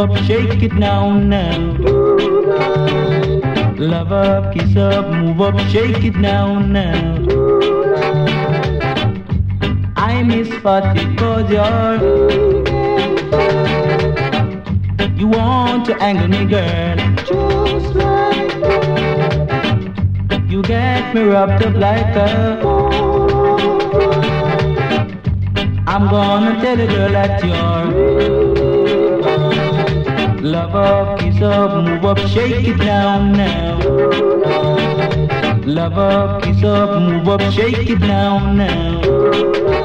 up, shake it now, now. Love up, kiss up, move up, shake it now, now. I miss party cause you want to angle me, girl. Just like that. You get me wrapped up like a I'm gonna tell a girl that you're love up, kiss up, move up, shake it down now. Love up, kiss up, move up, shake it down now.